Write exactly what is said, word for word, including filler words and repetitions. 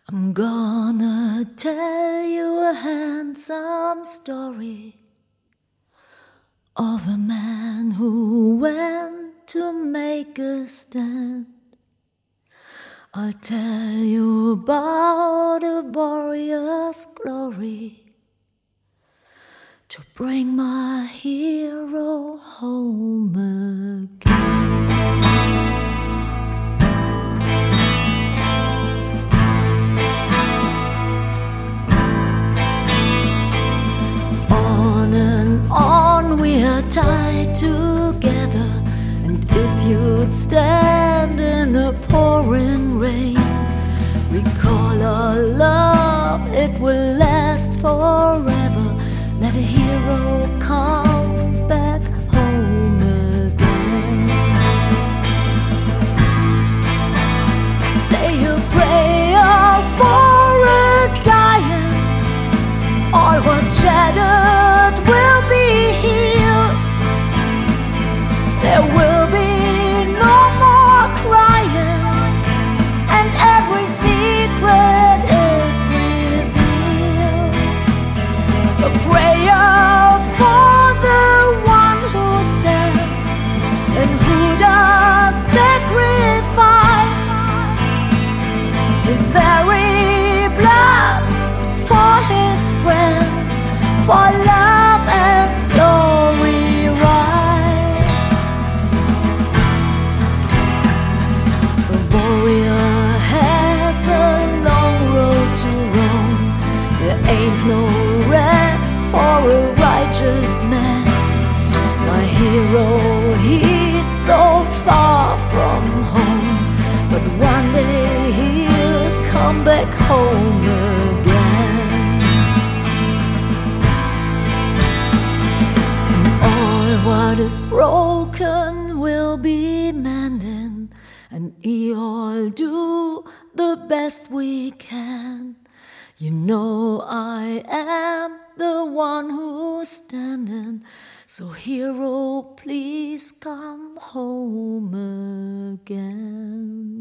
I'm gonna tell you a handsome story of a man who went to make a stand. I'll tell you about a warrior's glory to bring my hero home again. On and on we are tied together, and if you'd stand in the pouring rain, recall our love, it will last forever. Let a hero come back home again. Say a prayer for a dying. All what's shattered will be healed. There will be no more crying, and every secret is revealed. A prayer for the one who stands and who does sacrifice his very blood for his friends, for love and glory rise. The warrior has a long road to roam. There ain't no rest for a righteous man. My hero, he's so far from home, but one day he'll come back home again. And all what is broken will be mended, and we all do the best we can. You know I am the one who's standing, so hero, please come home again.